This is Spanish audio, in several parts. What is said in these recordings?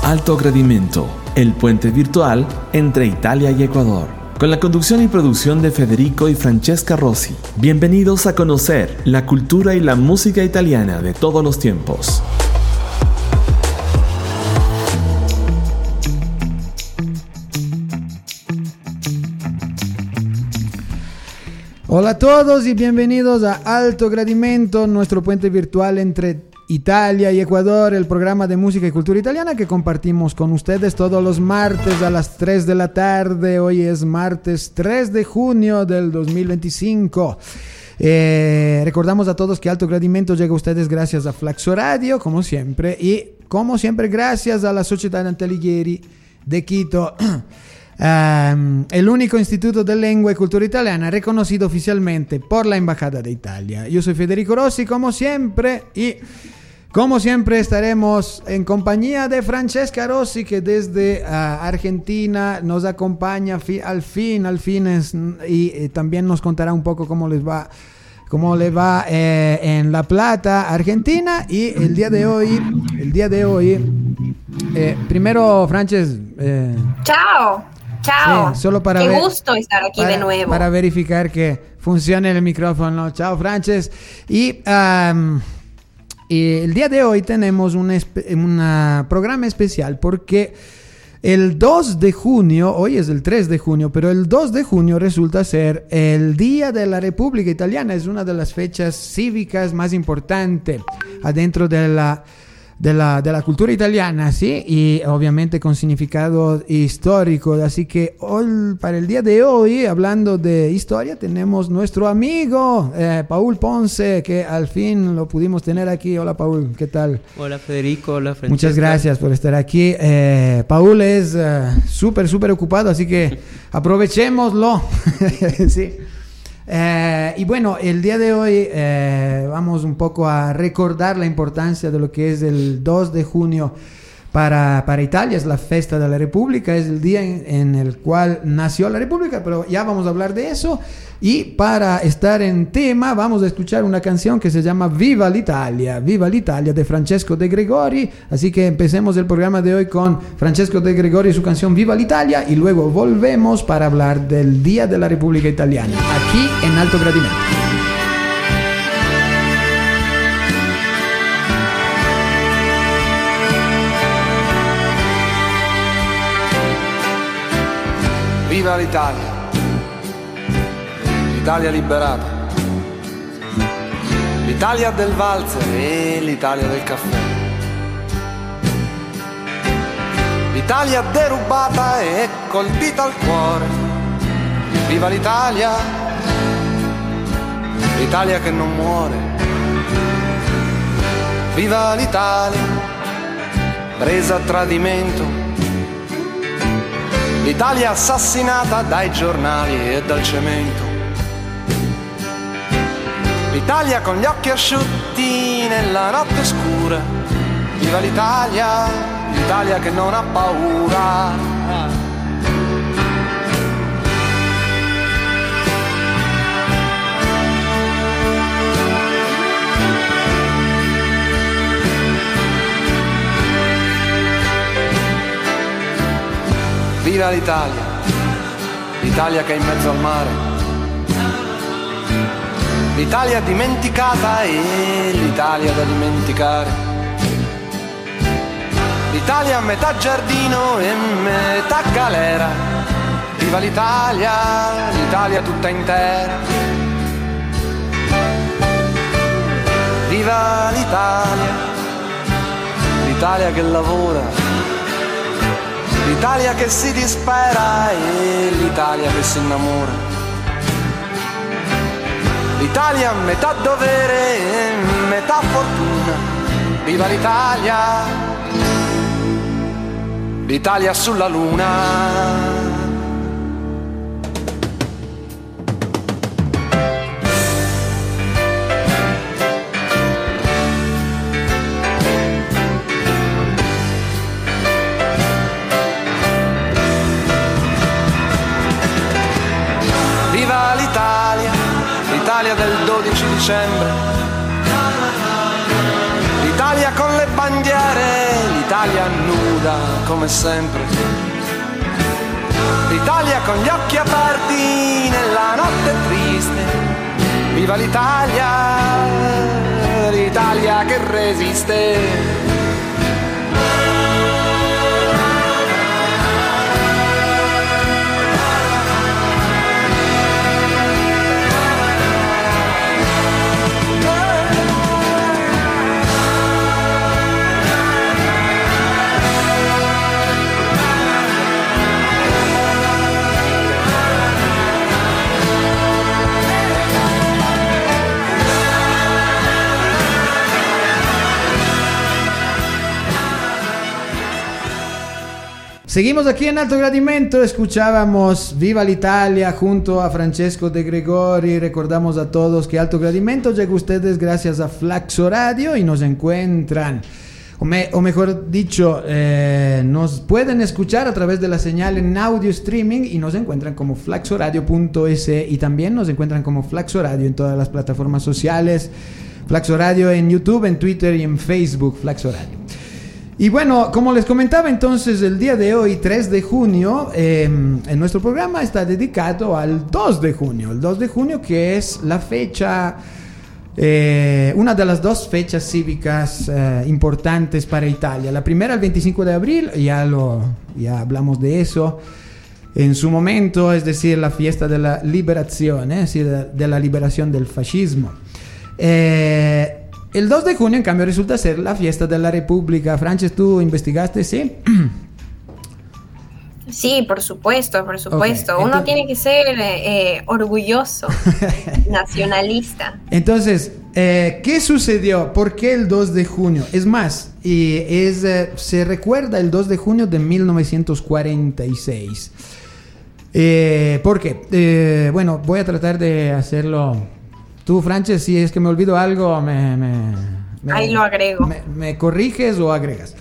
Alto Gradimento, el puente virtual entre Italia y Ecuador. Con la conducción y producción de Federico y Francesca Rossi. Bienvenidos a conocer la cultura y la música italiana de todos los tiempos. Hola a todos y bienvenidos a Alto Gradimento, nuestro puente virtual entre Italia y Ecuador, el programa de música y cultura italiana que compartimos con ustedes todos los martes a las 3 de la tarde. Hoy es martes 3 de junio del 2025. Recordamos a todos que Alto Gradimento llega a ustedes gracias a Flaxo Radio, como siempre, y como siempre gracias a la Sociedad Antalighieri de Quito. El único instituto de lengua y cultura italiana reconocido oficialmente por la Embajada de Italia. Yo soy Federico Rossi, como siempre estaremos en compañía de Francesca Rossi, que desde Argentina nos acompaña al fin y también nos contará un poco cómo le va en La Plata, Argentina. Y el día de hoy, primero, Frances, Ciao. Sí, solo para Qué gusto estar aquí de nuevo. Para verificar que funcione el micrófono. Ciao, Frances. Y el día de hoy tenemos un programa especial porque el 2 de junio, hoy es el 3 de junio, pero el 2 de junio resulta ser el Día de la República Italiana. Es una de las fechas cívicas más importantes adentro de la cultura italiana, ¿sí? Y obviamente con significado histórico. Así que hoy, para el día de hoy, hablando de historia, tenemos nuestro amigo Paul Ponce, que al fin lo pudimos tener aquí. Hola, Paul, ¿qué tal? Hola, Federico, hola, Francesca. Muchas gracias por estar aquí. Paul es súper ocupado, así que aprovechémoslo. Sí. Y bueno, el día de hoy vamos un poco a recordar la importancia de lo que es el 2 de junio para Italia. Es la fiesta de la República, es el día en el cual nació la República, pero ya vamos a hablar de eso. Y para estar en tema vamos a escuchar una canción que se llama Viva l'Italia de Francesco De Gregori. Así que empecemos el programa de hoy con Francesco De Gregori y su canción Viva l'Italia, y luego volvemos para hablar del Día de la República Italiana aquí en Alto Gradimento. Viva l'Italia, l'Italia liberata, l'Italia del valzer e l'Italia del caffè, l'Italia derubata e colpita al cuore. Viva l'Italia, l'Italia che non muore. Viva l'Italia, presa a tradimento, l'Italia assassinata dai giornali e dal cemento, l'Italia con gli occhi asciutti nella notte scura. Viva l'Italia, l'Italia che non ha paura. Viva l'Italia, l'Italia che è in mezzo al mare, l'Italia dimenticata e l'Italia da dimenticare, l'Italia a metà giardino e metà galera. Viva l'Italia, l'Italia tutta intera. Viva l'Italia, l'Italia che lavora, l'Italia che si dispera e l'Italia che si innamora, l'Italia metà dovere e metà fortuna. Viva l'Italia, l'Italia sulla luna. Viva l'Italia, l'Italia del 12 dicembre, l'Italia con le bandiere, l'Italia nuda vita come sempre. L'Italia con gli occhi aperti nella notte triste. Viva l'Italia, l'Italia che resiste. Seguimos aquí en Alto Gradimento, escuchábamos Viva l'Italia junto a Francesco De Gregori. Recordamos a todos que Alto Gradimento llega a ustedes gracias a Flaxo Radio y nos encuentran, o mejor dicho, nos pueden escuchar a través de la señal en audio streaming y nos encuentran como flaxoradio.es y también nos encuentran como Flaxo Radio en todas las plataformas sociales. Flaxo Radio en YouTube, en Twitter y en Facebook, Flaxo Radio. Y bueno, como les comentaba entonces, el día de hoy, 3 de junio, en nuestro programa está dedicado al 2 de junio. El 2 de junio que es la fecha, una de las dos fechas cívicas importantes para Italia. La primera, el 25 de abril, ya hablamos de eso en su momento, es decir, la fiesta de la liberación, es decir, de la liberación del fascismo. El 2 de junio, en cambio, resulta ser la fiesta de la República. Frances, ¿tú investigaste, sí? Sí, por supuesto. Okay. Uno tiene que ser orgulloso, nacionalista. Entonces, ¿qué sucedió? ¿Por qué el 2 de junio? Es más, se recuerda el 2 de junio de 1946. ¿Por qué? Bueno, voy a tratar de hacerlo. Tú, Frances, si es que me olvido algo, ahí lo agrego. Me corriges o agregas.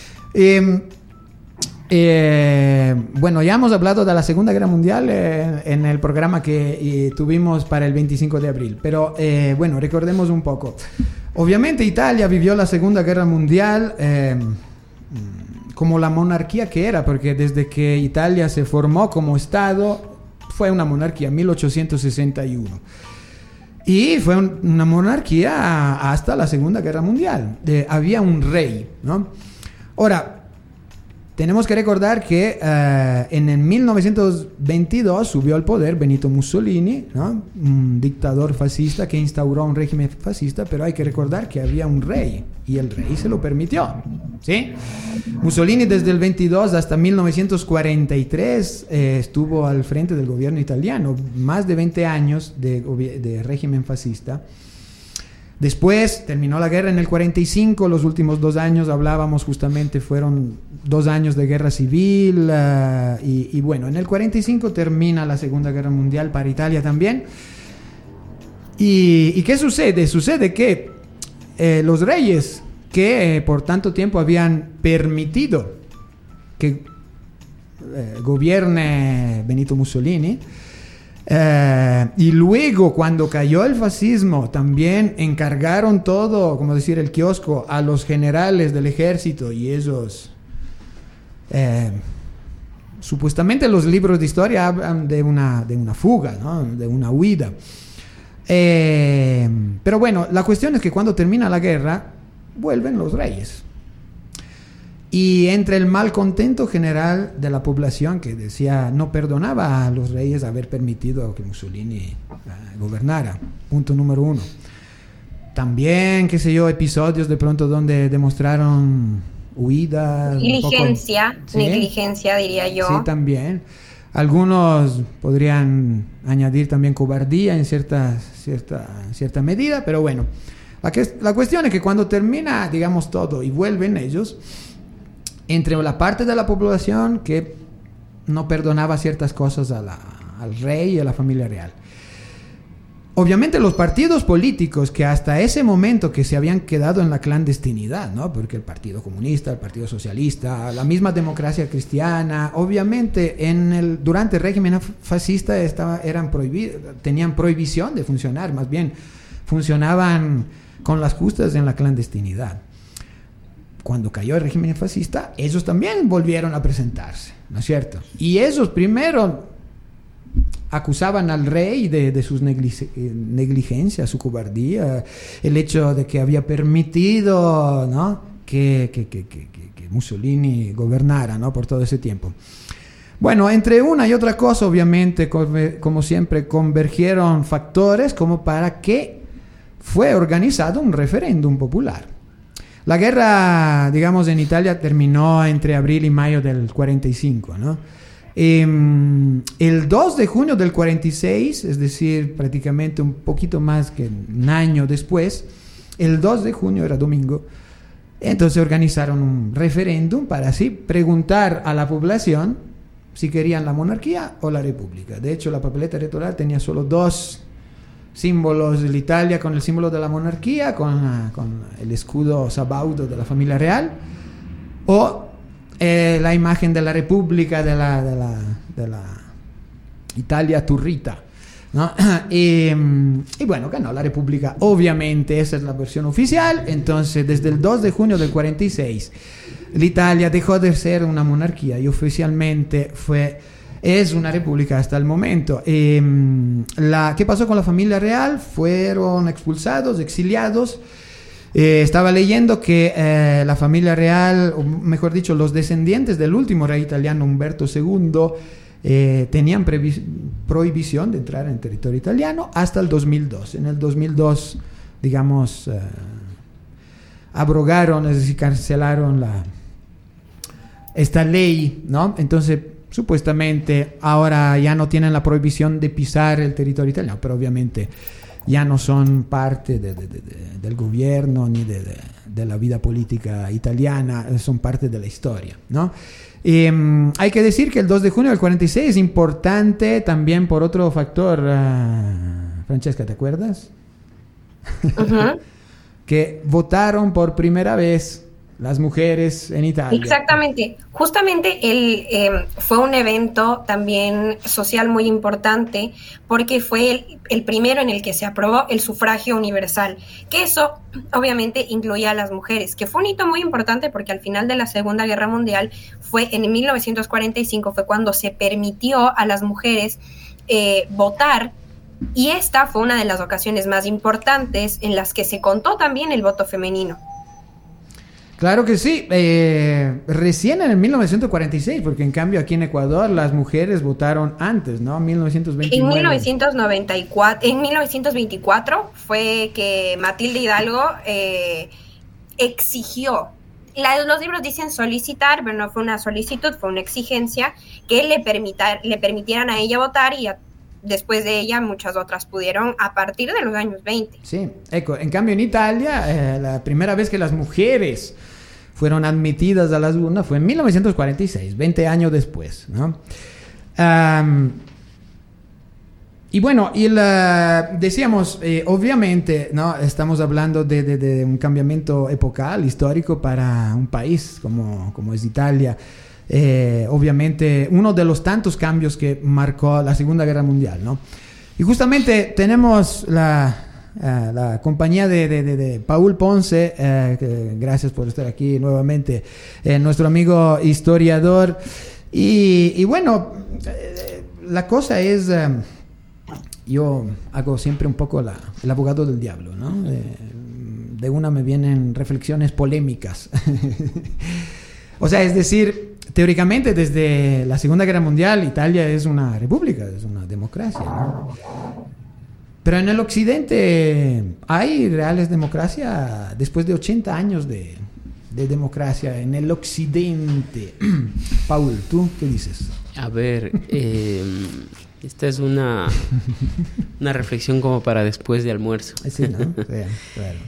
Bueno, ya hemos hablado de la Segunda Guerra Mundial en el programa que tuvimos para el 25 de abril. Pero, bueno, recordemos un poco. Obviamente Italia vivió la Segunda Guerra Mundial como la monarquía que era, porque desde que Italia se formó como Estado, fue una monarquía, 1861. Y fue una monarquía hasta la Segunda Guerra Mundial. Había un rey, ¿no? Ahora, tenemos que recordar que en el 1922 subió al poder Benito Mussolini, ¿no? Un dictador fascista que instauró un régimen fascista, pero hay que recordar que había un rey y el rey se lo permitió, ¿sí? Mussolini desde el 22 hasta 1943 estuvo al frente del gobierno italiano, más de 20 años de régimen fascista. Después terminó la guerra en el 45, los últimos 2 años hablábamos justamente, fueron 2 años de guerra civil y bueno, en el 45 termina la Segunda Guerra Mundial para Italia también. ¿Y qué sucede? Sucede que los reyes que por tanto tiempo habían permitido que gobierne Benito Mussolini, y luego cuando cayó el fascismo también encargaron todo, como decir, el kiosco a los generales del ejército y esos supuestamente los libros de historia hablan de una fuga, ¿no? De una huida, pero bueno, la cuestión es que cuando termina la guerra vuelven los reyes. Y entre el malcontento general de la población que decía no perdonaba a los reyes haber permitido que Mussolini gobernara, punto número 1. También, qué sé yo, episodios de pronto donde demostraron huida, negligencia, diría yo. Sí, también. Algunos podrían añadir también cobardía en cierta medida, pero bueno, la cuestión es que cuando termina, digamos, todo y vuelven ellos, entre la parte de la población que no perdonaba ciertas cosas al rey y a la familia real. Obviamente los partidos políticos que hasta ese momento que se habían quedado en la clandestinidad, ¿no? Porque el Partido Comunista, el Partido Socialista, la misma Democracia Cristiana, obviamente durante el régimen fascista tenían prohibición de funcionar, más bien funcionaban con las justas en la clandestinidad. cuando cayó el régimen fascista, ellos también volvieron a presentarse, ¿no es cierto? Y ellos primero acusaban al rey de sus negligencia, su cobardía, el hecho de que había permitido, ¿no?, que Mussolini gobernara, ¿no?, por todo ese tiempo. Bueno, entre una y otra cosa, obviamente, como siempre, convergieron factores como para que fue organizado un referéndum popular. La guerra, digamos, en Italia terminó entre abril y mayo del 45, ¿no? El 2 de junio del 46, es decir, prácticamente un poquito más que un año después, el 2 de junio era domingo, entonces organizaron un referéndum para así preguntar a la población si querían la monarquía o la república. De hecho, la papeleta electoral tenía solo dos símbolos de Italia, con el símbolo de la monarquía, con el escudo sabaudo de la familia real, o la imagen de la república de la Italia turrita, ¿no? Y bueno, ganó la república, obviamente. Esa es la versión oficial. Entonces, desde el 2 de junio del 46, l'Italia dejó de ser una monarquía y oficialmente es una república hasta el momento. ¿Qué pasó con la familia real? Fueron expulsados, exiliados. Estaba leyendo que la familia real, o mejor dicho, los descendientes del último rey italiano, Umberto II, tenían prohibición de entrar en territorio italiano hasta el 2002. En el 2002, digamos, abrogaron, es decir, cancelaron esta ley, ¿no? Entonces, supuestamente ahora ya no tienen la prohibición de pisar el territorio italiano, pero obviamente ya no son parte del gobierno ni de la vida política italiana, son parte de la historia, ¿no? Hay que decir que el 2 de junio del 46 es importante también por otro factor. Francesca, ¿te acuerdas? Uh-huh. Que votaron por primera vez las mujeres en Italia. Exactamente. Justamente fue un evento también social muy importante porque fue el primero en el que se aprobó el sufragio universal, que eso obviamente incluía a las mujeres, que fue un hito muy importante porque al final de la Segunda Guerra Mundial, fue en 1945, fue cuando se permitió a las mujeres votar, y esta fue una de las ocasiones más importantes en las que se contó también el voto femenino. Claro que sí, recién en el 1946, porque en cambio aquí en Ecuador las mujeres votaron antes, ¿no? 1929. En 1924 fue que Matilde Hidalgo exigió, los libros dicen solicitar, pero no fue una solicitud, fue una exigencia, que le permitieran a ella votar, y después de ella muchas otras pudieron a partir de los años 20. Sí, en cambio en Italia la primera vez que las mujeres fueron admitidas a las urnas fue en 1946, 20 años después, ¿no? Y bueno, decíamos, obviamente, ¿no?, estamos hablando de un cambiamiento epocal, histórico para un país como es Italia. Obviamente uno de los tantos cambios que marcó la Segunda Guerra Mundial, ¿no? Y justamente tenemos la compañía de Paul Ponce, gracias por estar aquí nuevamente, nuestro amigo historiador, y bueno, la cosa es, yo hago siempre un poco el abogado del diablo, ¿no? De una me vienen reflexiones polémicas. O sea, es decir, teóricamente desde la Segunda Guerra Mundial Italia es una república, es una democracia, ¿no? Pero en el occidente hay reales democracia después de 80 años de democracia en el occidente. Paul, ¿tú qué dices? A ver, esta es una reflexión como para después de almuerzo. Sí, ¿no? Sí, claro.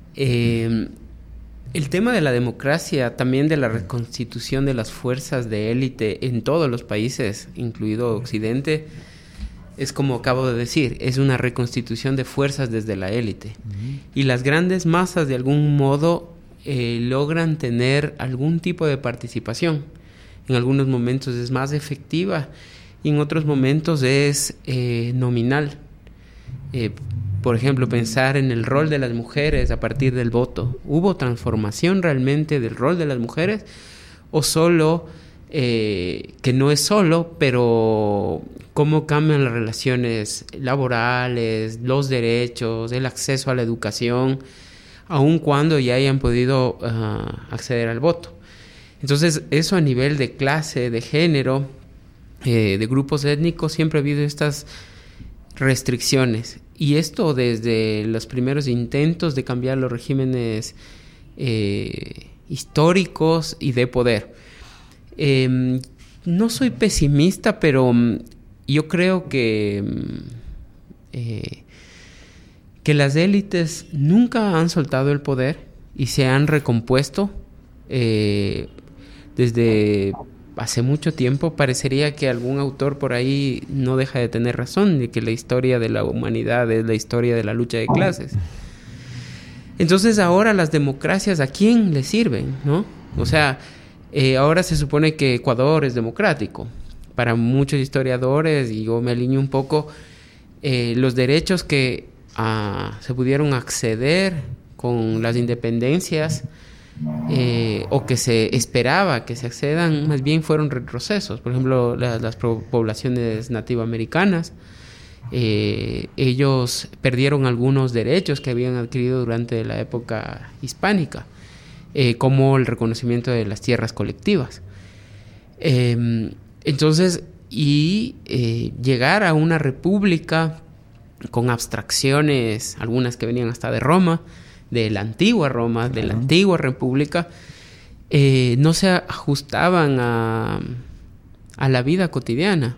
El tema de la democracia, también de la reconstitución de las fuerzas de élite en todos los países, incluido Occidente, es como acabo de decir, es una reconstitución de fuerzas desde la élite. Uh-huh. Y las grandes masas de algún modo logran tener algún tipo de participación. En algunos momentos es más efectiva y en otros momentos es nominal. por ejemplo, pensar en el rol de las mujeres a partir del voto. ¿Hubo transformación realmente del rol de las mujeres? ¿O solo, que no es solo, pero cómo cambian las relaciones laborales, los derechos, el acceso a la educación, aun cuando ya hayan podido acceder al voto? Entonces, eso a nivel de clase, de género, de grupos étnicos, siempre ha habido estas restricciones. Y esto desde los primeros intentos de cambiar los regímenes históricos y de poder. No soy pesimista, pero yo creo que las élites nunca han soltado el poder y se han recompuesto desde hace mucho tiempo. Parecería que algún autor por ahí no deja de tener razón, de que la historia de la humanidad es la historia de la lucha de clases. Entonces ahora las democracias, ¿a quién le sirven, no? O sea, ahora se supone que Ecuador es democrático. Para muchos historiadores, y yo me alineo un poco, los derechos que se pudieron acceder con las independencias, o que se esperaba que se accedan, más bien fueron retrocesos. Por ejemplo, las poblaciones nativoamericanas, ellos perdieron algunos derechos que habían adquirido durante la época hispánica, como el reconocimiento de las tierras colectivas. Entonces, llegar a una república con abstracciones, algunas que venían hasta de Roma, de la antigua Roma, de la antigua república, no se ajustaban a la vida cotidiana.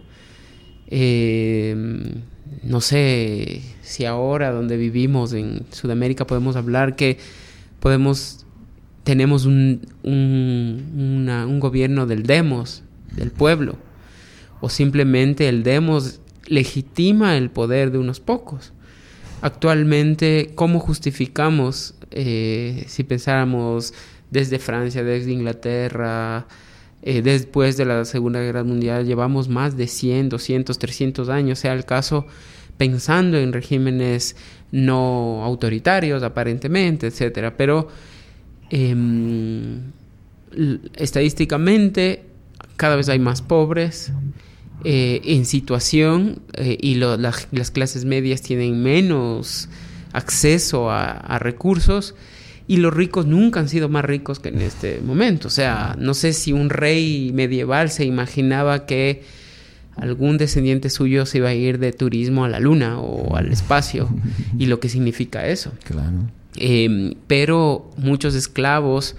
No sé si ahora donde vivimos en Sudamérica podemos hablar que tenemos un gobierno del demos, del pueblo, o simplemente el demos legitima el poder de unos pocos. Actualmente, ¿cómo justificamos, si pensáramos desde Francia, desde Inglaterra, después de la Segunda Guerra Mundial, llevamos más de 100, 200, 300 años, sea el caso, pensando en regímenes no autoritarios, aparentemente, etcétera, pero estadísticamente cada vez hay más pobres en situación, y las clases medias tienen menos acceso a recursos, y los ricos nunca han sido más ricos que en este momento. O sea, no sé si un rey medieval se imaginaba que algún descendiente suyo se iba a ir de turismo a la luna o al espacio, y lo que significa eso. Claro. Pero muchos esclavos,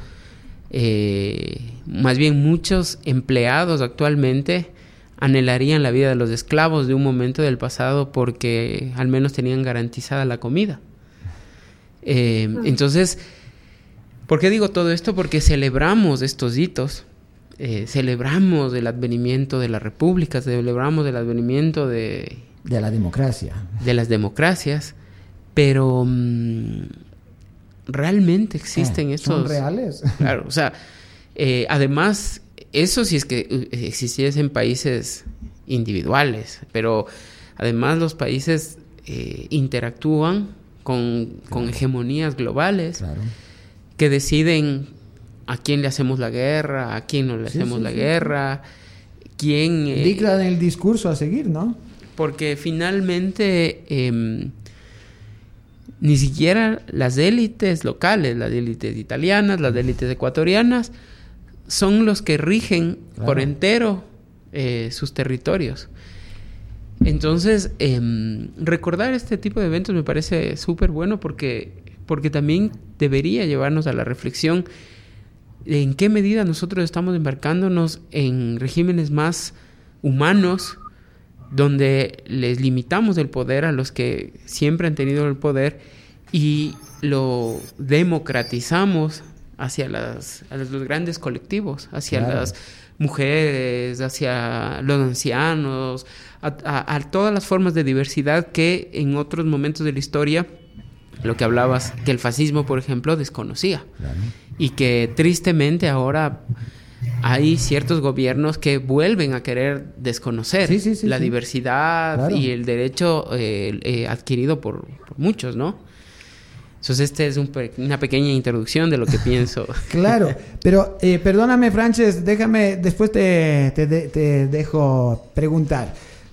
más bien muchos empleados actualmente, anhelarían la vida de los esclavos de un momento del pasado porque al menos tenían garantizada la comida. Entonces, ¿por qué digo todo esto? Porque celebramos estos hitos, celebramos el advenimiento de la república, celebramos el advenimiento de la democracia, de las democracias, pero realmente existen estos... ¿Son reales? Claro, o sea, además, eso sí es que existiesen países individuales, pero además los países interactúan con hegemonías globales, claro, que deciden a quién le hacemos la guerra, a quién no le hacemos la guerra, quién... dictan el discurso a seguir, ¿no? Porque finalmente ni siquiera las élites locales, las élites italianas, las élites ecuatorianas, son los que rigen, claro, por entero sus territorios. Entonces, recordar este tipo de eventos me parece súper bueno porque también debería llevarnos a la reflexión de en qué medida nosotros estamos embarcándonos en regímenes más humanos, donde les limitamos el poder a los que siempre han tenido el poder y lo democratizamos hacia los grandes colectivos, hacia, claro, las mujeres, hacia los ancianos, a todas las formas de diversidad que en otros momentos de la historia, lo que hablabas, que el fascismo, por ejemplo, desconocía. Claro. Y que tristemente ahora hay ciertos gobiernos que vuelven a querer desconocer la diversidad y el derecho adquirido por muchos, ¿no? Entonces esta es una pequeña introducción de lo que pienso. Claro, pero perdóname, Frances, déjame, después te dejo preguntar.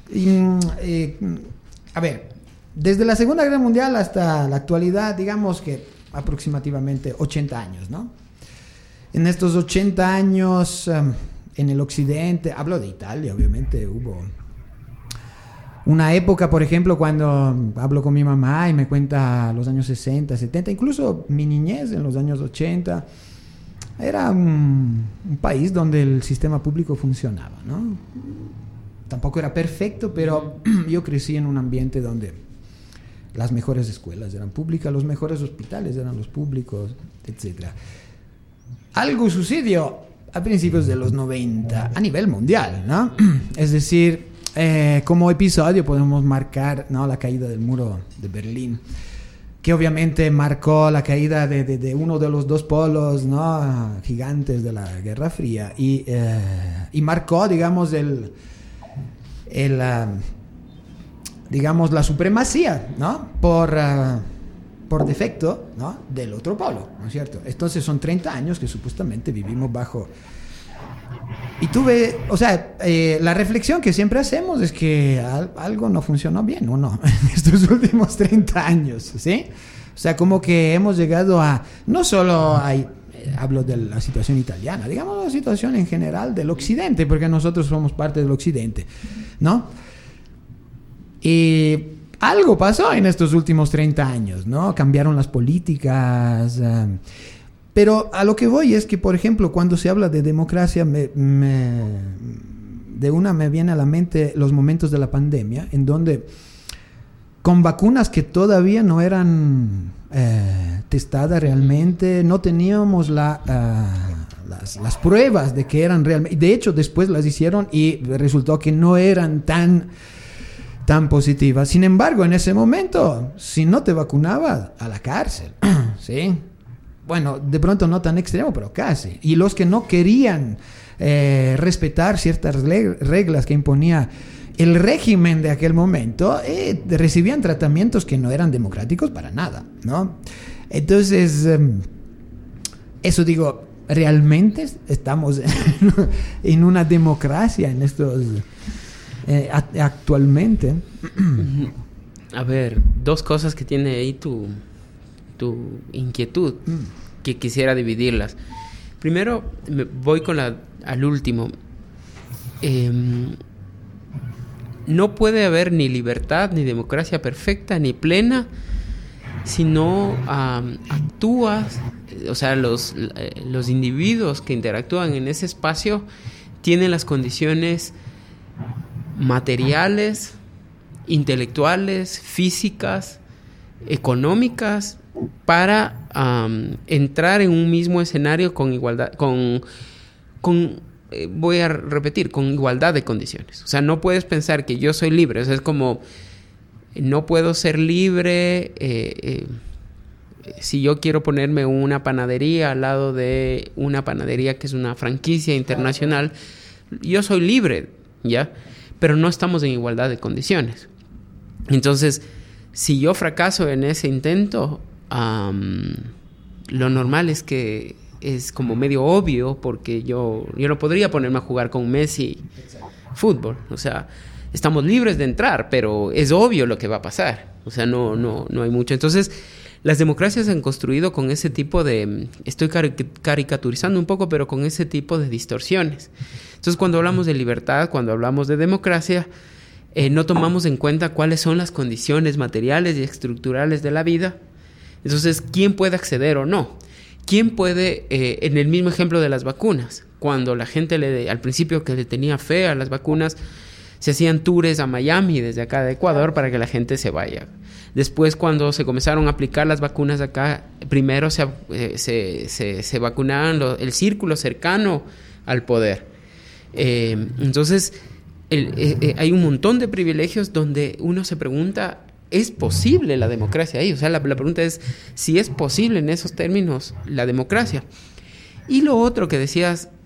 A ver, desde la Segunda Guerra Mundial hasta la actualidad, digamos que aproximadamente 80 años, ¿no? En estos 80 años, en el occidente, hablo de Italia, obviamente, hubo una época, por ejemplo, cuando hablo con mi mamá y me cuenta los años 60, 70, incluso mi niñez en los años 80, era un país donde el sistema público funcionaba, ¿no? Tampoco era perfecto, pero yo crecí en un ambiente donde las mejores escuelas eran públicas, los mejores hospitales eran los públicos, etc. Algo sucedió a principios de los 90 a nivel mundial, ¿no? Es decir, como episodio podemos marcar, ¿no?, la caída del muro de Berlín, que obviamente marcó la caída de uno de los dos polos, ¿no?, gigantes de la Guerra Fría, y marcó, digamos, digamos, la supremacía, ¿no?, por defecto, ¿no?, del otro polo, ¿no es cierto? Entonces son 30 años que supuestamente vivimos bajo. Y tuve, o sea, la reflexión que siempre hacemos es que algo no funcionó bien, ¿o no? En estos últimos 30 años, ¿sí? O sea, como que hemos llegado a, no solo hablo de la situación italiana, digamos la situación en general del occidente, porque nosotros somos parte del occidente, ¿no? Y algo pasó en estos últimos 30 años, ¿no? Cambiaron las políticas. Pero a lo que voy es que, por ejemplo, cuando se habla de democracia, de una me viene a la mente los momentos de la pandemia, en donde con vacunas que todavía no eran testadas realmente, no teníamos las las pruebas de que eran realmente... De hecho, después las hicieron y resultó que no eran tan positivas. Sin embargo, en ese momento, si no te vacunabas, a la cárcel, ¿sí? Bueno, de pronto no tan extremo, pero casi. Y los que no querían respetar ciertas reglas que imponía el régimen de aquel momento, recibían tratamientos que no eran democráticos para nada, ¿no? Entonces, eso digo, ¿realmente estamos en una democracia en estos actualmente? A ver, dos cosas que tiene ahí tu inquietud, que quisiera dividirlas. Primero, me voy con al último. No puede haber ni libertad, ni democracia perfecta, ni plena, si no actúas, o sea, los individuos que interactúan en ese espacio tienen las condiciones materiales, intelectuales, físicas, económicas, para entrar en un mismo escenario con igualdad, voy a repetir, con igualdad de condiciones. O sea, no puedes pensar que yo soy libre. O sea, es como, no puedo ser libre si yo quiero ponerme una panadería al lado de una panadería que es una franquicia internacional. Yo soy libre, ¿ya? Pero no estamos en igualdad de condiciones. Entonces, si yo fracaso en ese intento, lo normal es que es como medio obvio, porque yo no podría ponerme a jugar con Messi fútbol. O sea, estamos libres de entrar, pero es obvio lo que va a pasar. O sea, no hay mucho. Entonces, las democracias se han construido con ese tipo de... Estoy caricaturizando un poco, pero con ese tipo de distorsiones. Entonces, cuando hablamos de libertad, cuando hablamos de democracia, no tomamos en cuenta cuáles son las condiciones materiales y estructurales de la vida. Entonces, ¿quién puede acceder o no? ¿Quién puede, en el mismo ejemplo de las vacunas, cuando la gente al principio que le tenía fe a las vacunas, se hacían tours a Miami desde acá de Ecuador para que la gente se vaya? Después, cuando se comenzaron a aplicar las vacunas acá, primero se vacunaban el círculo cercano al poder. Entonces, hay un montón de privilegios donde uno se pregunta, ¿es posible la democracia ahí? O sea, la pregunta es si es posible en esos términos la democracia. Y lo otro que decías,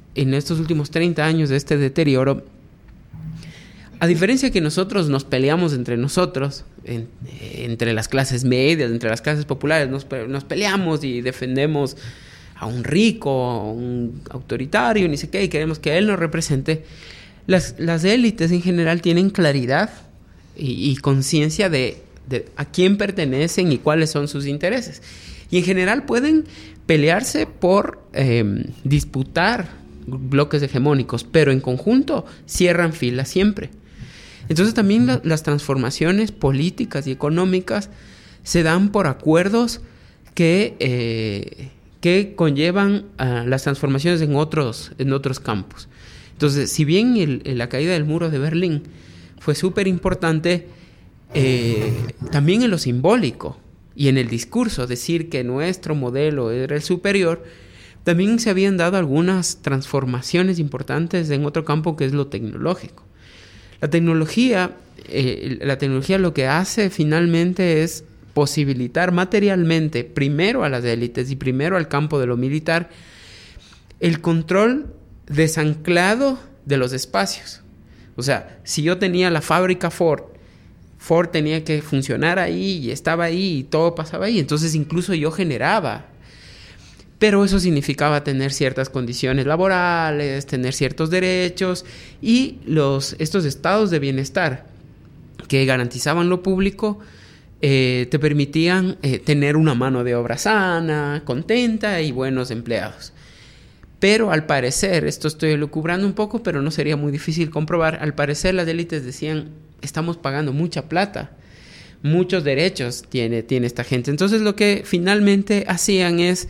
en estos últimos 30 años de este deterioro, a diferencia que nosotros nos peleamos entre nosotros, entre las clases medias, entre las clases populares, nos peleamos y defendemos a un rico, a un autoritario, ni sé qué, y queremos que él nos represente. Las élites en general tienen claridad y conciencia de a quién pertenecen y cuáles son sus intereses. Y en general pueden pelearse por disputar bloques hegemónicos, pero en conjunto cierran filas siempre. Entonces también las transformaciones políticas y económicas se dan por acuerdos que conllevan las transformaciones en otros campos. Entonces, si bien la caída del muro de Berlín fue súper importante, también en lo simbólico y en el discurso, decir que nuestro modelo era el superior, también se habían dado algunas transformaciones importantes en otro campo que es lo tecnológico. La tecnología lo que hace finalmente es posibilitar materialmente, primero a las élites y primero al campo de lo militar, el control desanclado de los espacios. O sea, si yo tenía la fábrica Ford tenía que funcionar ahí y estaba ahí y todo pasaba ahí. Entonces incluso yo generaba. Pero eso significaba tener ciertas condiciones laborales, tener ciertos derechos y estos estados de bienestar que garantizaban lo público te permitían tener una mano de obra sana, contenta y buenos empleados. Pero al parecer, esto estoy elucubrando un poco, pero no sería muy difícil comprobar, al parecer las élites decían, estamos pagando mucha plata, muchos derechos tiene esta gente. Entonces lo que finalmente hacían es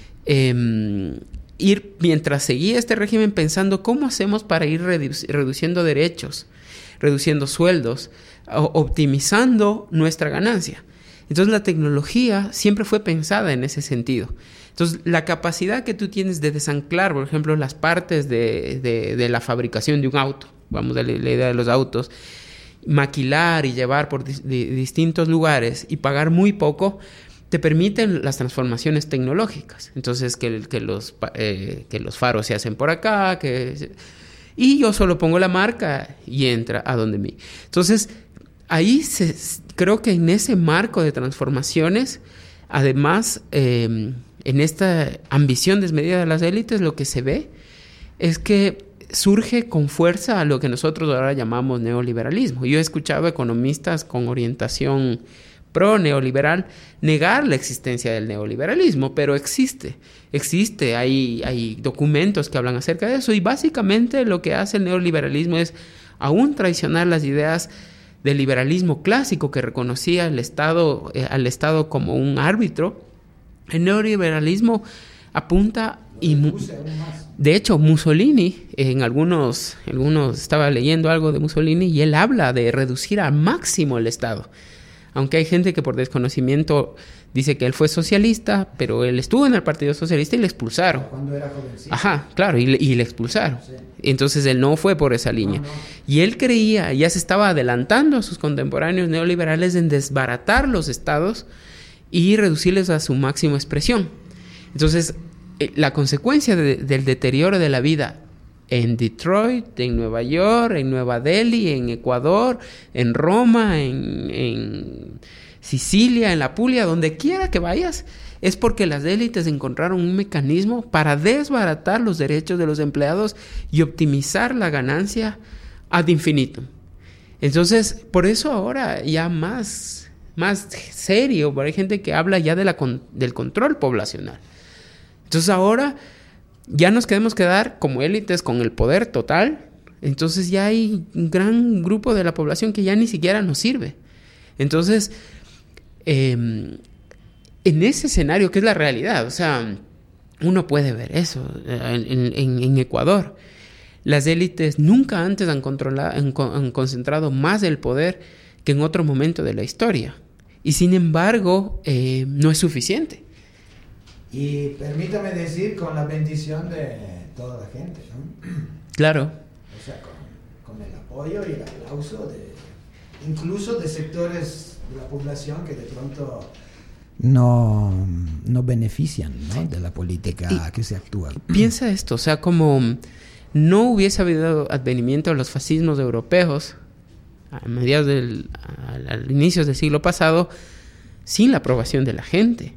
ir, mientras seguía este régimen, pensando cómo hacemos para ir reduciendo derechos, reduciendo sueldos, optimizando nuestra ganancia. Entonces la tecnología siempre fue pensada en ese sentido. Entonces la capacidad que tú tienes de desanclar, por ejemplo, las partes de la fabricación de un auto, vamos a la idea de los autos, maquilar y llevar por distintos lugares y pagar muy poco, te permiten las transformaciones tecnológicas. Entonces que los faros se hacen por acá, y yo solo pongo la marca y entra a donde mí. Entonces ahí creo que en ese marco de transformaciones, además, en esta ambición desmedida de las élites, lo que se ve es que surge con fuerza a lo que nosotros ahora llamamos neoliberalismo. Yo he escuchado economistas con orientación pro-neoliberal negar la existencia del neoliberalismo, pero existe, hay documentos que hablan acerca de eso, y básicamente lo que hace el neoliberalismo es aún traicionar las ideas del liberalismo clásico que reconocía al Estado como un árbitro. El neoliberalismo apunta de hecho, Mussolini, en algunos estaba leyendo algo de Mussolini y él habla de reducir al máximo el Estado. Aunque hay gente que por desconocimiento dice que él fue socialista, pero él estuvo en el Partido Socialista y le expulsaron. Cuando era jovencito. Ajá, claro, y le expulsaron. Sí. Entonces él no fue por esa línea. No. Y él creía, ya se estaba adelantando a sus contemporáneos neoliberales en desbaratar los estados y reducirles a su máxima expresión. Entonces, la consecuencia del deterioro de la vida en Detroit, en Nueva York, en Nueva Delhi, en Ecuador, en Roma, en Sicilia, en la Puglia, donde quiera que vayas, es porque las élites encontraron un mecanismo para desbaratar los derechos de los empleados y optimizar la ganancia ad infinitum. Entonces, por eso ahora ya más serio, hay gente que habla ya del control poblacional. Entonces ahora ya nos queremos quedar como élites con el poder total. Entonces ya hay un gran grupo de la población que ya ni siquiera nos sirve. Entonces, en ese escenario, que es la realidad, o sea, uno puede ver eso en Ecuador. Las élites nunca antes han concentrado más el poder que en otro momento de la historia. Y sin embargo, no es suficiente. Y permítame decir, con la bendición de toda la gente, ¿no? Claro. O sea, con el apoyo y el aplauso incluso de sectores de la población que de pronto no benefician, ¿no?, de la política que se actúa. Piensa esto, o sea, como no hubiese habido advenimiento de los fascismos europeos al inicio del siglo pasado sin la aprobación de la gente.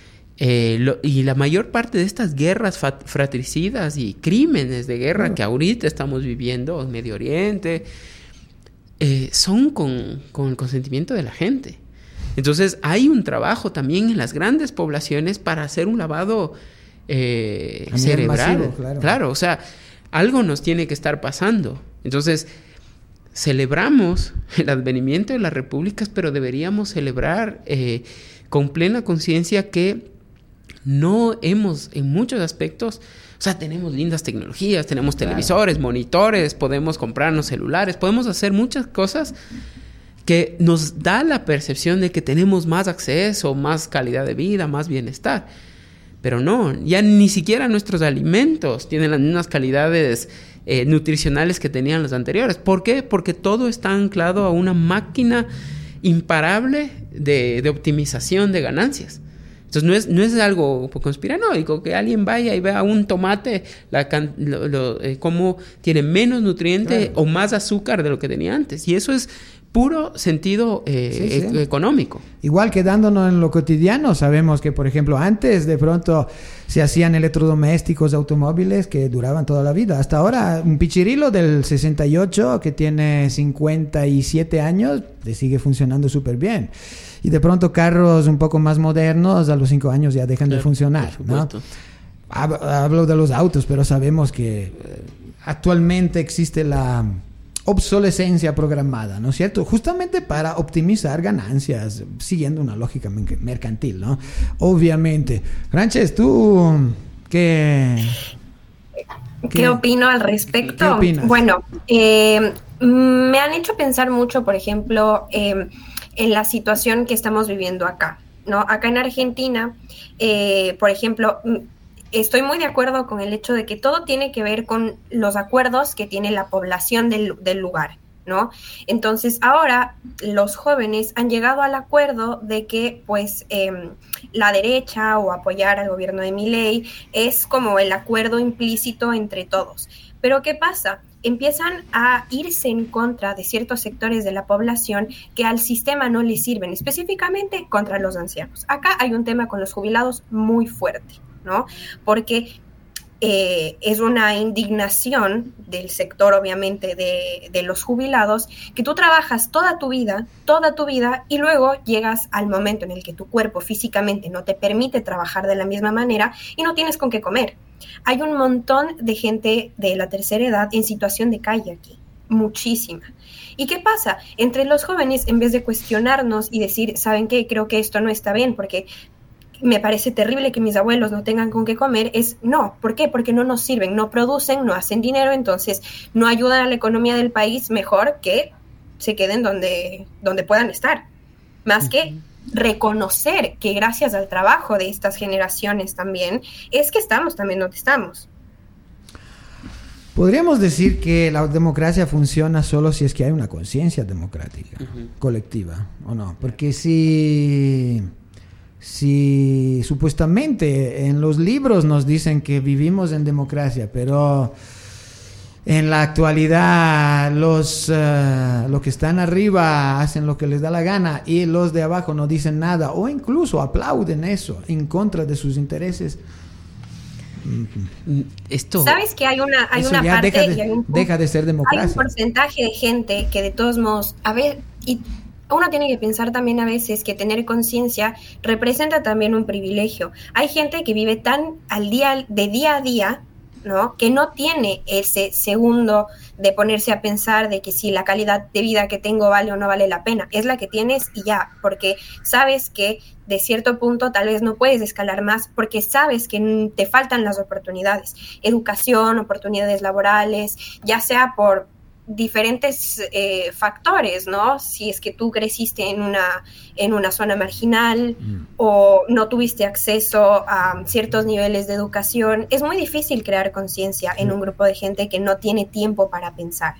Y la mayor parte de estas guerras fratricidas y crímenes de guerra que ahorita estamos viviendo en Medio Oriente son con el consentimiento de la gente. Entonces hay un trabajo también en las grandes poblaciones para hacer un lavado cerebral. Masivo, claro, o sea, algo nos tiene que estar pasando. Entonces celebramos el advenimiento de las repúblicas, pero deberíamos celebrar con plena conciencia que no hemos, en muchos aspectos, o sea, tenemos lindas tecnologías, tenemos televisores, monitores, podemos comprarnos celulares, podemos hacer muchas cosas que nos da la percepción de que tenemos más acceso, más calidad de vida, más bienestar. Pero no, ya ni siquiera nuestros alimentos tienen las mismas calidades nutricionales que tenían los anteriores. ¿Por qué? Porque todo está anclado a una máquina imparable de optimización de ganancias. Entonces no es algo conspiranoico que alguien vaya y vea un tomate cómo tiene menos nutriente o más azúcar de lo que tenía antes. Y eso es puro sentido económico. Igual quedándonos en lo cotidiano, sabemos que, por ejemplo, antes de pronto se hacían electrodomésticos, automóviles que duraban toda la vida. Hasta ahora, un pichirilo del 68 que tiene 57 años, le sigue funcionando súper bien. Y de pronto carros un poco más modernos, a los 5 años ya dejan de funcionar, ¿no? Hablo de los autos, pero sabemos que actualmente existe la obsolescencia programada, ¿no es cierto? Justamente para optimizar ganancias, siguiendo una lógica mercantil, ¿no? Obviamente. Frances, ¿tú qué opino al respecto? ¿Qué opinas? Bueno, me han hecho pensar mucho, por ejemplo, en la situación que estamos viviendo acá, ¿no? Acá en Argentina, por ejemplo, estoy muy de acuerdo con el hecho de que todo tiene que ver con los acuerdos que tiene la población del lugar, ¿no? Entonces, ahora los jóvenes han llegado al acuerdo de que, pues, la derecha o apoyar al gobierno de Milei es como el acuerdo implícito entre todos. Pero ¿qué pasa? Empiezan a irse en contra de ciertos sectores de la población que al sistema no les sirven, específicamente contra los ancianos. Acá hay un tema con los jubilados muy fuerte, ¿no? Porque es una indignación del sector, obviamente, de los jubilados, que tú trabajas toda tu vida, y luego llegas al momento en el que tu cuerpo físicamente no te permite trabajar de la misma manera y no tienes con qué comer. Hay un montón de gente de la tercera edad en situación de calle aquí, muchísima. ¿Y qué pasa? Entre los jóvenes, en vez de cuestionarnos y decir, ¿saben qué? Creo que esto no está bien porque me parece terrible que mis abuelos no tengan con qué comer, es no. ¿Por qué? Porque no nos sirven, no producen, no hacen dinero, entonces no ayudan a la economía del país, mejor que se queden donde puedan estar. Más que reconocer que gracias al trabajo de estas generaciones también, es que estamos también donde estamos. Podríamos decir que la democracia funciona solo si es que hay una conciencia democrática, colectiva, ¿o no? Porque si supuestamente en los libros nos dicen que vivimos en democracia, pero en la actualidad los que están arriba hacen lo que les da la gana y los de abajo no dicen nada o incluso aplauden eso en contra de sus intereses. ¿Sabes que hay una parte deja de ser democracia? Hay un porcentaje de gente que de todos modos, y uno tiene que pensar también a veces que tener conciencia representa también un privilegio. Hay gente que vive tan de día a día, ¿no?, que no tiene ese segundo de ponerse a pensar de que si la calidad de vida que tengo vale o no vale la pena. Es la que tienes y ya, porque sabes que de cierto punto tal vez no puedes escalar más porque sabes que te faltan las oportunidades. Educación, oportunidades laborales, ya sea por diferentes factores, ¿no? Si es que tú creciste en una zona marginal o no tuviste acceso a ciertos niveles de educación, es muy difícil crear conciencia en un grupo de gente que no tiene tiempo para pensar.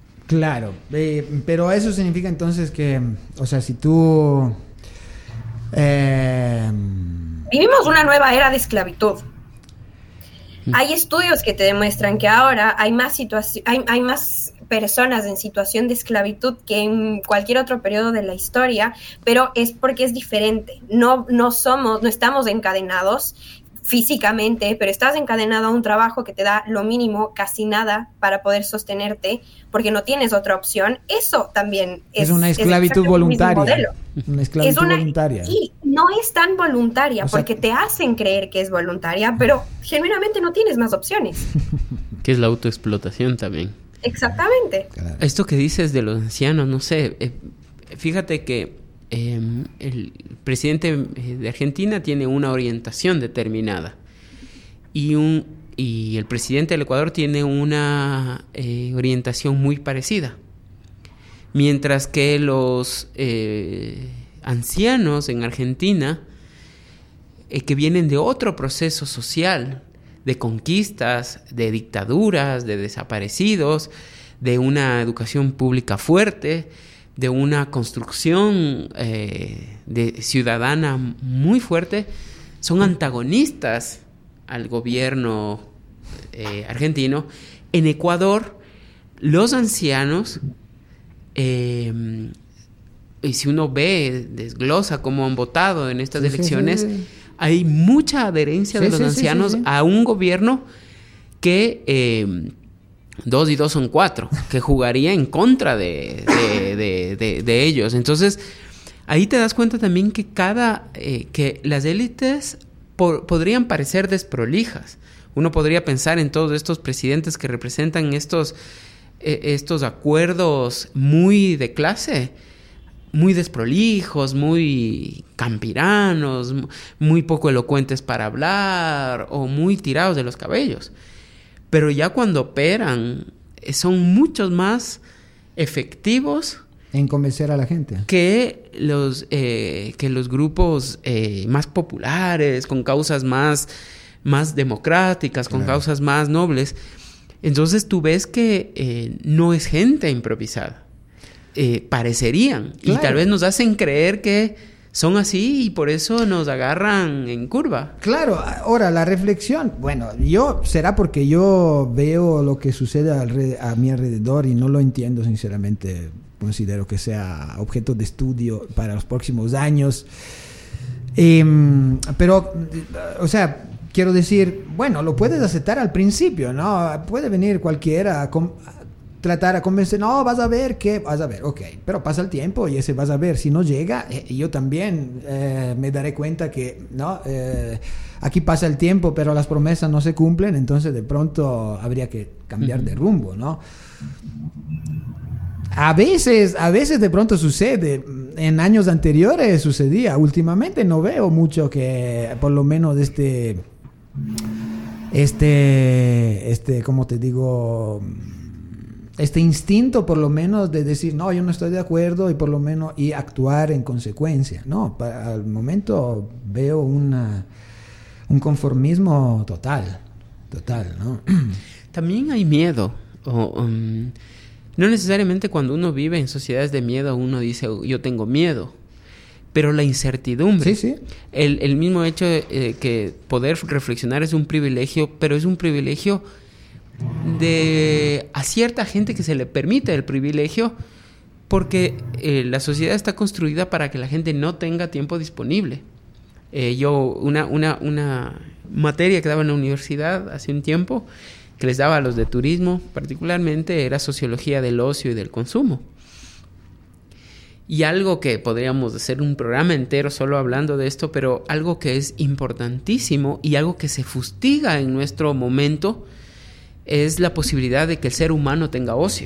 Claro, pero eso significa entonces que, o sea, si tú Vivimos una nueva era de esclavitud. Hay estudios que te demuestran que ahora hay más personas en situación de esclavitud que en cualquier otro periodo de la historia, pero es porque es diferente. No estamos encadenados físicamente, pero estás encadenado a un trabajo que te da lo mínimo, casi nada, para poder sostenerte, porque no tienes otra opción. Eso también es una esclavitud voluntaria. Una esclavitud voluntaria. Y no es tan voluntaria, porque te hacen creer que es voluntaria, pero genuinamente no tienes más opciones. Que es la autoexplotación también. Exactamente. Claro. Esto que dices de los ancianos, no sé, fíjate que el presidente de Argentina tiene una orientación determinada y el presidente del Ecuador tiene una orientación muy parecida, mientras que los ancianos en Argentina que vienen de otro proceso social, de conquistas, de dictaduras, de desaparecidos, de una educación pública fuerte, de una construcción de ciudadana muy fuerte, son antagonistas al gobierno argentino. En Ecuador, los ancianos, y si uno desglosa cómo han votado en estas elecciones, hay mucha adherencia de los ancianos a un gobierno que 2 y 2 son 4, que jugaría en contra de ellos. Entonces, ahí te das cuenta también que que las élites podrían parecer desprolijas. Uno podría pensar en todos estos presidentes que representan estos acuerdos muy de clase, muy desprolijos, muy campiranos, muy poco elocuentes para hablar o muy tirados de los cabellos. Pero ya cuando operan son muchos más efectivos en convencer a la gente que los grupos más populares, con causas más democráticas, con causas más nobles. Entonces tú ves que no es gente improvisada. Parecerían. Claro. Y tal vez nos hacen creer que son así y por eso nos agarran en curva. Claro, ahora la reflexión, bueno, será porque yo veo lo que sucede a mi alrededor y no lo entiendo sinceramente, considero que sea objeto de estudio para los próximos años. Pero, o sea, quiero decir, bueno, lo puedes aceptar al principio, ¿no? Puede venir cualquiera tratar a convencer, no, vas a ver, ok, pero pasa el tiempo y ese vas a ver, si no llega, yo también me daré cuenta que, ¿no? Aquí pasa el tiempo, pero las promesas no se cumplen, entonces de pronto habría que cambiar de rumbo, ¿no? A veces de pronto sucede, en años anteriores sucedía, últimamente no veo mucho que, por lo menos ¿cómo te digo? Este instinto por lo menos de decir no, yo no estoy de acuerdo y actuar en consecuencia, no, al momento veo un conformismo total, ¿no? También hay miedo, no necesariamente cuando uno vive en sociedades de miedo uno dice yo tengo miedo, pero la incertidumbre, el mismo hecho de que poder reflexionar es un privilegio, pero es un privilegio a cierta gente que se le permite el privilegio porque la sociedad está construida para que la gente no tenga tiempo disponible. Una materia que daba en la universidad hace un tiempo, que les daba a los de turismo particularmente, era sociología del ocio y del consumo. Y algo que podríamos hacer un programa entero solo hablando de esto, pero algo que es importantísimo y algo que se fustiga en nuestro momento es la posibilidad de que el ser humano tenga ocio.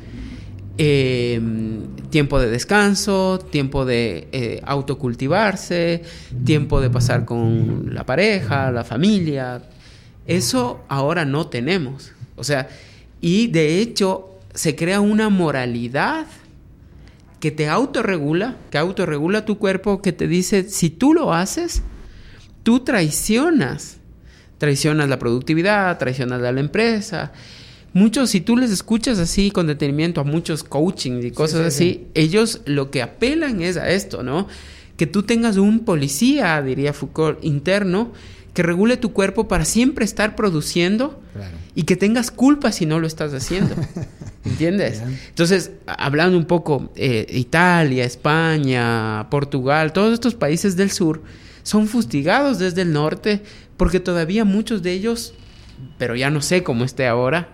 Tiempo de descanso, tiempo de autocultivarse, tiempo de pasar con la pareja, la familia. Eso ahora no tenemos. O sea, y de hecho se crea una moralidad que te autorregula, tu cuerpo, que te dice, si tú lo haces, tú traicionas la productividad, traicionas a la empresa. Muchos, si tú les escuchas así con detenimiento a muchos coaching y cosas así, ellos lo que apelan es a esto, ¿no? que tú tengas un policía, diría Foucault, interno, que regule tu cuerpo para siempre estar produciendo, claro, y que tengas culpa si no lo estás haciendo. ¿Entiendes? Bien. Entonces, hablando un poco, Italia, España, Portugal, todos estos países del sur son fustigados desde el norte porque todavía muchos de ellos, pero ya no sé cómo esté ahora,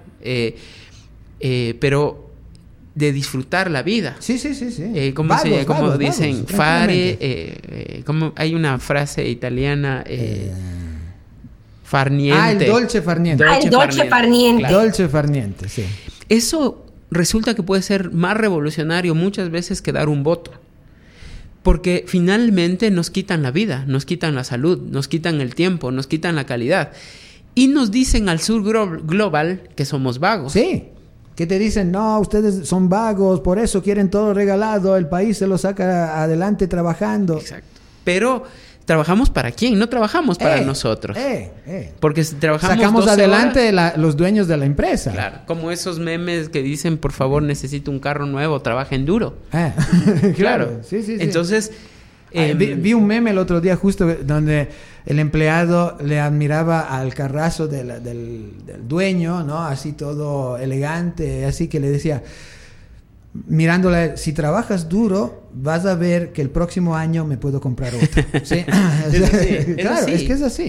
pero de disfrutar la vida. Sí. Como dicen, fare, como hay una frase italiana, farniente. El dolce farniente. El dolce farniente. Claro. Dolce farniente, sí. Eso resulta que puede ser más revolucionario muchas veces que dar un voto. Porque finalmente nos quitan la vida, nos quitan la salud, nos quitan el tiempo, nos quitan la calidad. Y nos dicen al sur global que somos vagos. Sí, que te dicen, no, ustedes son vagos, por eso quieren todo regalado, el país se lo saca adelante trabajando. Exacto. Pero ¿trabajamos para quién? No trabajamos para nosotros. Porque si trabajamos sacamos adelante los dueños de la empresa. Claro, como esos memes que dicen, por favor, necesito un carro nuevo, trabajen duro. Claro. Sí. Entonces, vi un meme el otro día justo donde el empleado le admiraba al carrazo del dueño, ¿no? Así todo elegante, así que le decía, mirándole, si trabajas duro, vas a ver que el próximo año me puedo comprar otro. ¿Sí? Claro, es que es así.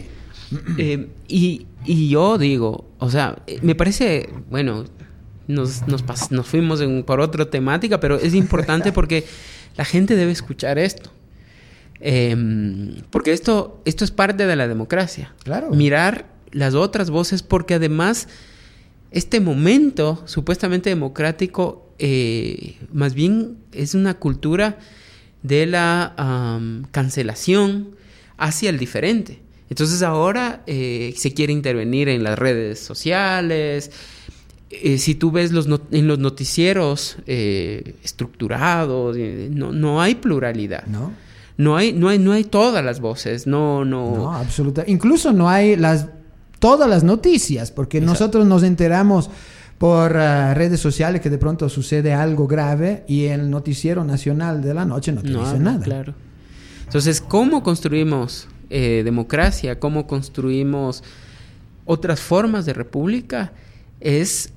Y yo digo, o sea, me parece, bueno, nos fuimos por otra temática, pero es importante porque la gente debe escuchar esto. Porque esto es parte de la democracia. Claro. Mirar las otras voces, porque además este momento supuestamente democrático más bien es una cultura de la cancelación hacia el diferente. Entonces ahora se quiere intervenir en las redes sociales. Si tú ves en los noticieros estructurados, no hay pluralidad. No hay todas las voces. No, absolutamente. Incluso no hay todas las noticias, porque exacto, nosotros nos enteramos por redes sociales que de pronto sucede algo grave y el noticiero nacional de la noche no te dice nada. Claro. Entonces, ¿cómo construimos democracia? ¿Cómo construimos otras formas de república? Es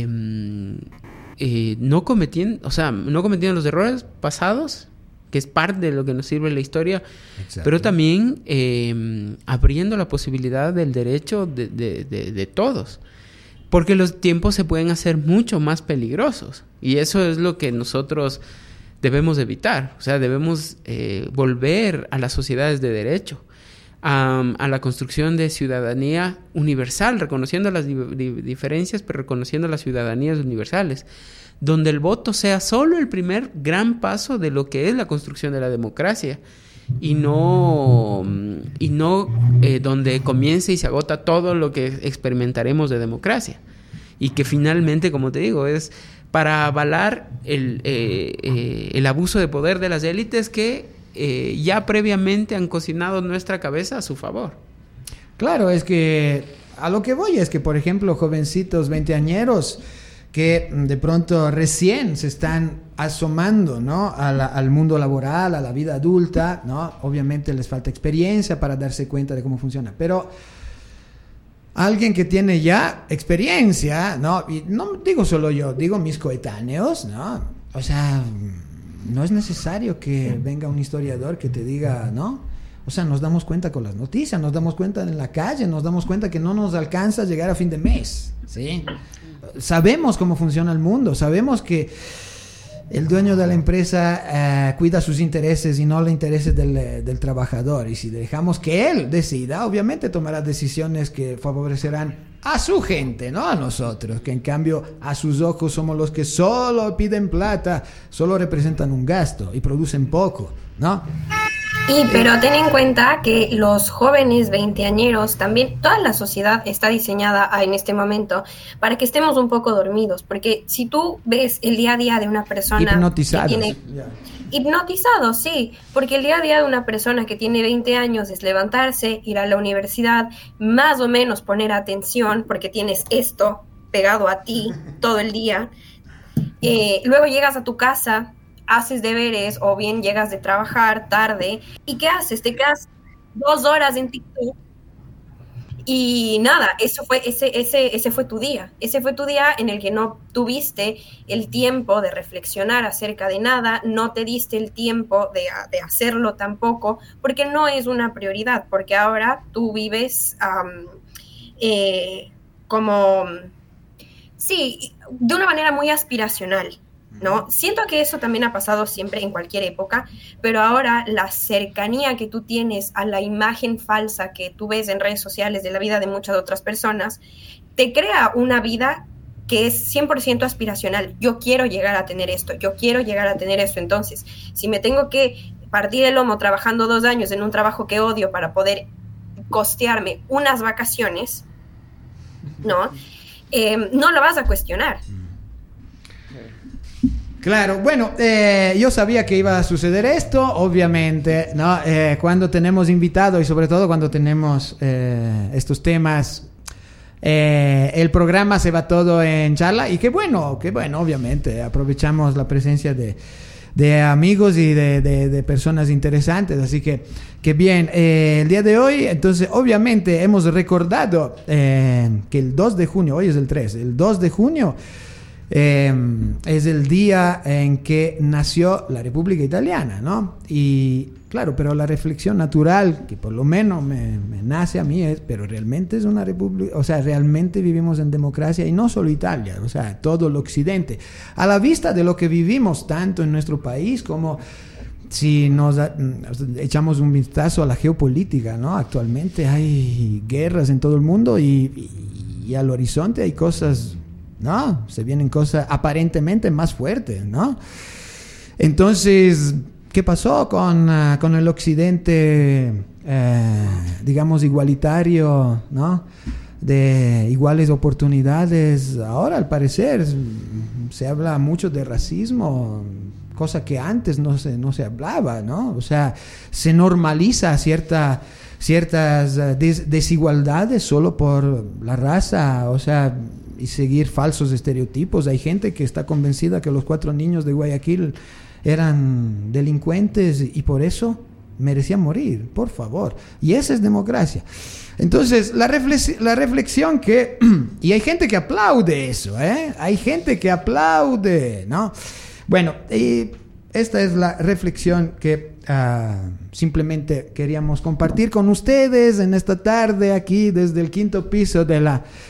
no cometiendo los errores pasados, que es parte de lo que nos sirve la historia, exacto, pero también abriendo la posibilidad del derecho de todos. Porque los tiempos se pueden hacer mucho más peligrosos. Y eso es lo que nosotros debemos evitar. O sea, debemos volver a las sociedades de derecho, a la construcción de ciudadanía universal, reconociendo las diferencias, pero reconociendo las ciudadanías universales, donde el voto sea solo el primer gran paso de lo que es la construcción de la democracia. Y no donde comience y se agota todo lo que experimentaremos de democracia, y que finalmente, como te digo, es para avalar el abuso de poder de las élites que ya previamente han cocinado nuestra cabeza a su favor. Claro, es que a lo que voy es que, por ejemplo, jovencitos veinteañeros que de pronto recién se están asomando, ¿no?, al mundo laboral, a la vida adulta, ¿no? Obviamente les falta experiencia para darse cuenta de cómo funciona, pero alguien que tiene ya experiencia, ¿no? Y no digo solo yo, digo mis coetáneos, ¿no? O sea, no es necesario que venga un historiador que te diga, ¿no? O sea, nos damos cuenta con las noticias, nos damos cuenta en la calle, nos damos cuenta que no nos alcanza a llegar a fin de mes, ¿sí? Sabemos cómo funciona el mundo, sabemos que el dueño de la empresa cuida sus intereses y no los intereses del trabajador, y si dejamos que él decida, obviamente tomará decisiones que favorecerán a su gente, no a nosotros, que en cambio a sus ojos somos los que solo piden plata, solo representan un gasto y producen poco, ¿no? Pero ten en cuenta que los jóvenes veinteañeros, también toda la sociedad está diseñada en este momento para que estemos un poco dormidos, porque si tú ves el día a día de una persona hipnotizados, que tiene... Hipnotizados, sí, porque el día a día de una persona que tiene 20 años es levantarse, ir a la universidad, más o menos poner atención, porque tienes esto pegado a ti todo el día. Luego llegas a tu casa, haces deberes o bien llegas de trabajar tarde. ¿Y qué haces? Te quedas 2 horas en TikTok. Y nada, ese fue tu día. Ese fue tu día en el que no tuviste el tiempo de reflexionar acerca de nada, no te diste el tiempo de hacerlo tampoco, porque no es una prioridad, porque ahora tú vives de una manera muy aspiracional, ¿no? Siento que eso también ha pasado siempre en cualquier época, pero ahora la cercanía que tú tienes a la imagen falsa que tú ves en redes sociales de la vida de muchas otras personas, te crea una vida que es 100% aspiracional. Yo quiero llegar a tener esto, yo quiero llegar a tener esto. Entonces, si me tengo que partir el lomo trabajando 2 años en un trabajo que odio para poder costearme unas vacaciones, ¿no? No lo vas a cuestionar. Claro, bueno, yo sabía que iba a suceder esto, obviamente, ¿no? Cuando tenemos invitados y sobre todo cuando tenemos estos temas, el programa se va todo en charla y qué bueno, obviamente, aprovechamos la presencia de amigos y de personas interesantes, así que bien, el día de hoy, entonces, obviamente, hemos recordado que el 2 de junio, hoy es el 3, el 2 de junio, es el día en que nació la República Italiana, ¿no? Y claro, pero la reflexión natural que por lo menos me nace a mí es, pero realmente es una república, o sea, realmente vivimos en democracia y no solo Italia, o sea, todo el occidente, a la vista de lo que vivimos tanto en nuestro país como si nos echamos un vistazo a la geopolítica, ¿no? Actualmente hay guerras en todo el mundo y al horizonte hay cosas, ¿no? Se vienen cosas aparentemente más fuertes, ¿no? Entonces, ¿qué pasó con el occidente, digamos, igualitario, ¿no? De iguales oportunidades? Ahora, al parecer, se habla mucho de racismo, cosa que antes no se hablaba, ¿no? O sea, se normaliza ciertas desigualdades solo por la raza, o sea, y seguir falsos estereotipos. Hay gente que está convencida que los 4 niños de Guayaquil eran delincuentes y por eso merecían morir, por favor. Y esa es democracia. Entonces, la reflexión que... Y hay gente que aplaude eso, ¿eh? Hay gente que aplaude, ¿no? Bueno, y esta es la reflexión que simplemente queríamos compartir con ustedes en esta tarde aquí desde el 5º piso del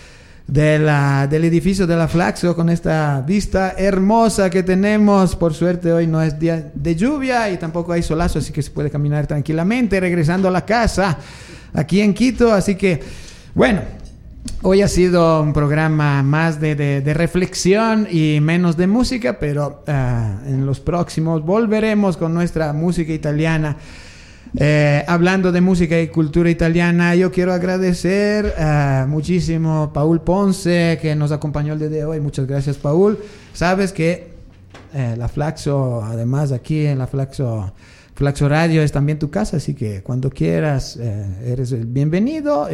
edificio de la Flaxo, con esta vista hermosa que tenemos. Por suerte hoy no es día de lluvia y tampoco hay solazo, así que se puede caminar tranquilamente regresando a la casa aquí en Quito. Así que bueno, hoy ha sido un programa más de reflexión y menos de música, pero en los próximos volveremos con nuestra música italiana. Hablando de música y cultura italiana, yo quiero agradecer muchísimo a Paul Ponce, que nos acompañó el día de hoy. Muchas gracias, Paul. Sabes que la Flaxo, además aquí en la Flaxo Radio es también tu casa, así que cuando quieras eres el bienvenido.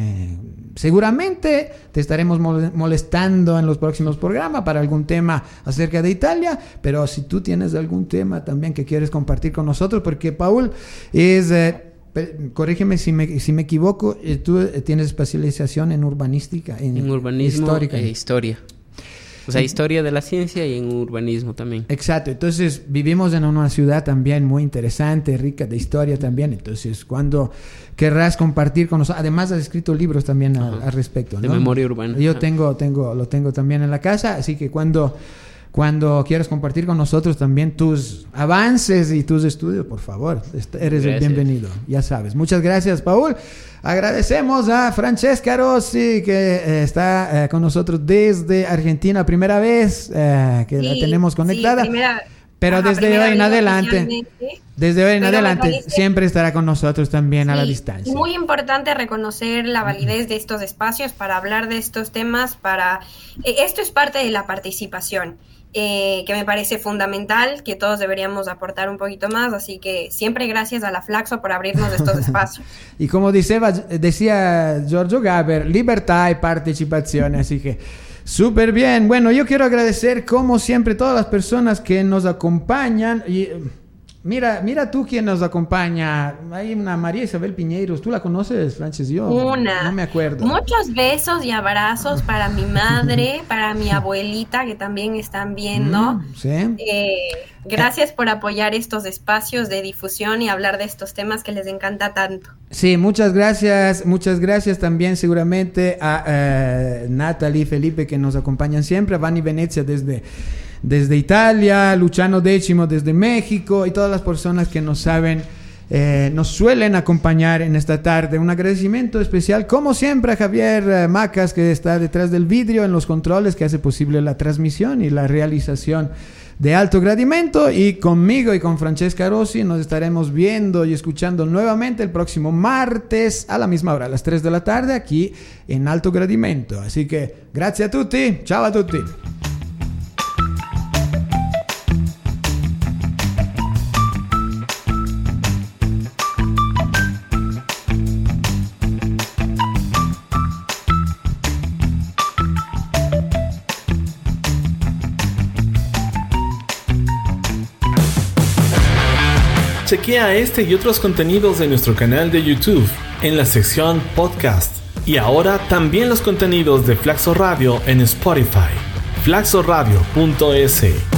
Seguramente te estaremos molestando en los próximos programas para algún tema acerca de Italia, pero si tú tienes algún tema también que quieres compartir con nosotros, porque Paul es, corrígeme si me equivoco, tú tienes especialización en urbanística, en urbanismo histórica. E historia. O sea, historia de la ciencia y en urbanismo también. Exacto. Entonces, vivimos en una ciudad también muy interesante, rica de historia también. Entonces, cuando querrás compartir con nosotros, además has escrito libros también al respecto, ¿no? De memoria urbana. Yo lo tengo también en la casa, así que cuando quieras compartir con nosotros también tus avances y tus estudios, por favor, eres el bienvenido, ya sabes. Muchas gracias, Paul. Agradecemos a Francesca Rossi, que está con nosotros desde Argentina, primera vez que la tenemos conectada. Sí, pero desde hoy en adelante, siempre estará con nosotros también a la distancia. Muy importante reconocer la validez de estos espacios para hablar de estos temas. Esto es parte de la participación. Que me parece fundamental, que todos deberíamos aportar un poquito más, así que siempre gracias a la Flaxo por abrirnos estos espacios. Y como decía Giorgio Gaber, libertad y participación, así que Súper bien. Bueno, yo quiero agradecer como siempre a todas las personas que nos acompañan. Y mira tú quién nos acompaña. Hay una María Isabel Piñeiros. ¿Tú la conoces, Frances? Yo no me acuerdo. Muchos besos y abrazos para mi madre, para mi abuelita que también están viendo. Sí. Gracias por apoyar estos espacios de difusión y hablar de estos temas que les encanta tanto. Sí, muchas gracias también seguramente a Natalie y Felipe que nos acompañan siempre, a Vanni Venezia desde Italia, Luciano Décimo desde México y todas las personas que nos suelen acompañar en esta tarde. Un agradecimiento especial, como siempre, a Javier Macas, que está detrás del vidrio en los controles, que hace posible la transmisión y la realización de Alto Gradimento, y conmigo y con Francesca Rossi nos estaremos viendo y escuchando nuevamente el próximo martes a la misma hora, a las 3 de la tarde, aquí en Alto Gradimento. Así que grazie a tutti, ciao a tutti. Chequea este y otros contenidos de nuestro canal de YouTube en la sección Podcast. Y ahora también los contenidos de Flaxo Radio en Spotify. flaxoradio.es